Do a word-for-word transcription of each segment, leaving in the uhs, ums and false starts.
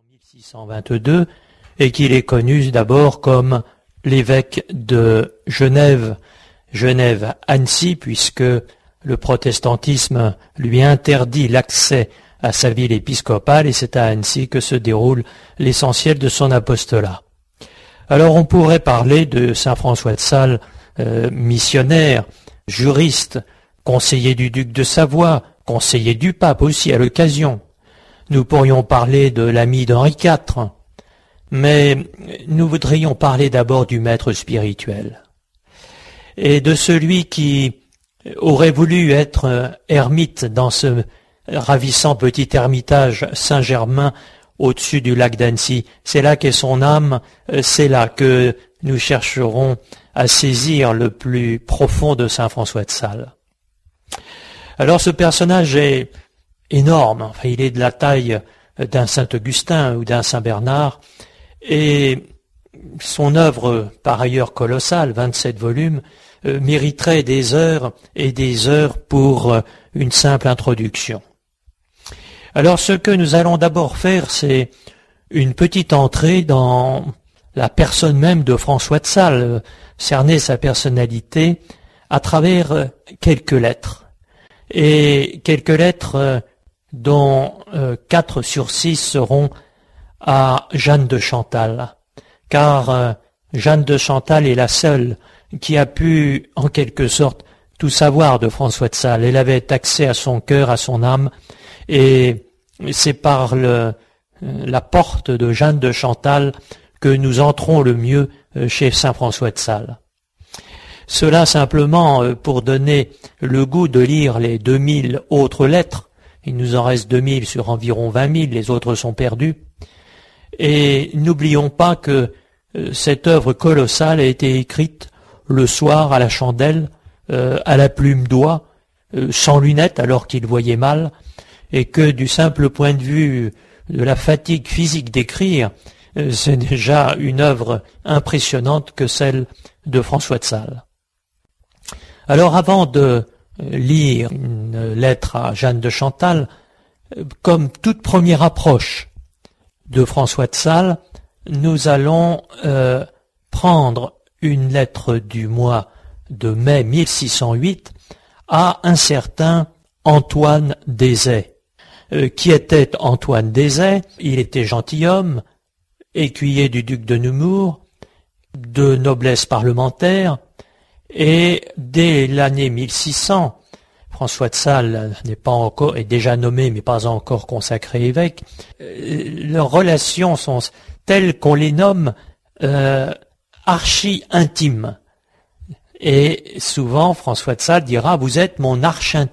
mille six cent vingt-deux et qu'il est connu d'abord comme l'évêque de Genève, Genève-Annecy, puisque le protestantisme lui interdit l'accès à sa ville épiscopale et c'est à Annecy que se déroule l'essentiel de son apostolat. Alors on pourrait parler de saint François de Sales, euh, missionnaire, juriste, conseiller du duc de Savoie, conseiller du pape aussi à l'occasion. Nous pourrions parler de l'ami d'Henri quatre, mais nous voudrions parler d'abord du maître spirituel et de celui qui aurait voulu être ermite dans ce ravissant petit ermitage Saint-Germain au-dessus du lac d'Annecy. C'est là qu'est son âme, c'est là que nous chercherons à saisir le plus profond de saint François de Sales. Alors ce personnage est énorme, enfin il est de la taille d'un saint Augustin ou d'un saint Bernard, et son œuvre, par ailleurs colossale, vingt-sept volumes, euh, mériterait des heures et des heures pour euh, une simple introduction. Alors ce que nous allons d'abord faire, c'est une petite entrée dans la personne même de François de Sales, euh, cerner sa personnalité à travers euh, quelques lettres. Et quelques lettres euh, dont euh, quatre sur six seront à Jeanne de Chantal, car euh, Jeanne de Chantal est la seule qui a pu, en quelque sorte, tout savoir de François de Sales. Elle avait accès à son cœur, à son âme, et c'est par le, la porte de Jeanne de Chantal que nous entrons le mieux chez saint François de Sales. Cela simplement pour donner le goût de lire les deux mille autres lettres. Il nous en reste deux mille sur environ vingt mille, les autres sont perdus. Et n'oublions pas que cette œuvre colossale a été écrite le soir à la chandelle, euh, à la plume d'oie, euh, sans lunettes alors qu'il voyait mal, et que du simple point de vue de la fatigue physique d'écrire, euh, c'est déjà une œuvre impressionnante que celle de François de Sales. Alors avant de lire une lettre à Jeanne de Chantal, comme toute première approche de François de Sales, nous allons euh, prendre une lettre du mois de mai mille six cent huit à un certain Antoine d'Ezay. Euh, qui était Antoine d'Ezay? Il était gentilhomme, écuyer du duc de Nemours, de noblesse parlementaire, et dès l'année mille six cents, François de Sales n'est pas encore, est déjà nommé mais pas encore consacré évêque, euh, leurs relations sont telles qu'on les nomme euh, archi-intimes. Et souvent François de Sales dira « vous êtes mon archi-intime ».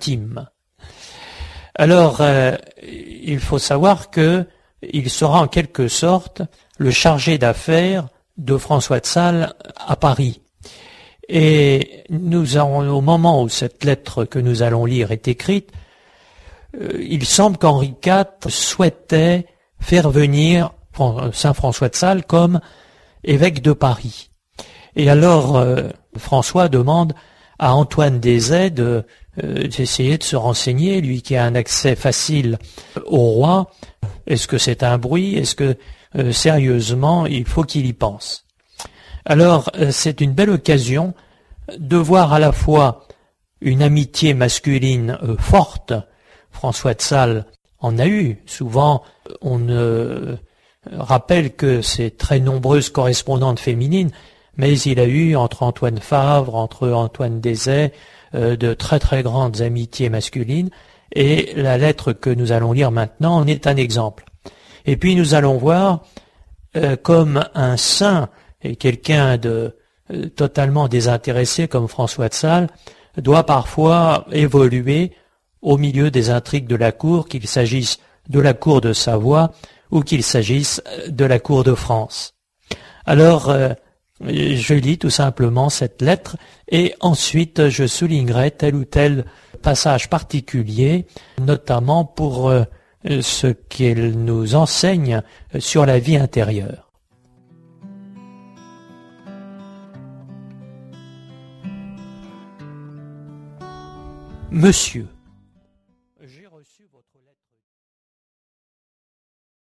Alors euh, il faut savoir que il sera en quelque sorte le chargé d'affaires de François de Sales à Paris. Et nous avons, au moment où cette lettre que nous allons lire est écrite, euh, il semble qu'Henri quatre souhaitait faire venir saint François de Sales comme évêque de Paris. Et alors euh, François demande à Antoine d'Ezay de, euh, d'essayer de se renseigner, lui qui a un accès facile au roi. Est-ce que c'est un bruit? Est-ce que euh, sérieusement il faut qu'il y pense? Alors, c'est une belle occasion de voir à la fois une amitié masculine euh, forte. François de Sales en a eu. Souvent, on euh, rappelle que c'est très nombreuses correspondantes féminines, mais il a eu entre Antoine Favre, entre Antoine d'Ezay, euh, de très très grandes amitiés masculines, et la lettre que nous allons lire maintenant en est un exemple. Et puis nous allons voir euh, comme un saint et quelqu'un de euh, totalement désintéressé comme François de Sales doit parfois évoluer au milieu des intrigues de la cour, qu'il s'agisse de la cour de Savoie ou qu'il s'agisse de la cour de France. Alors, euh, je lis tout simplement cette lettre et ensuite je soulignerai tel ou tel passage particulier, notamment pour euh, ce qu'elle nous enseigne sur la vie intérieure. Monsieur,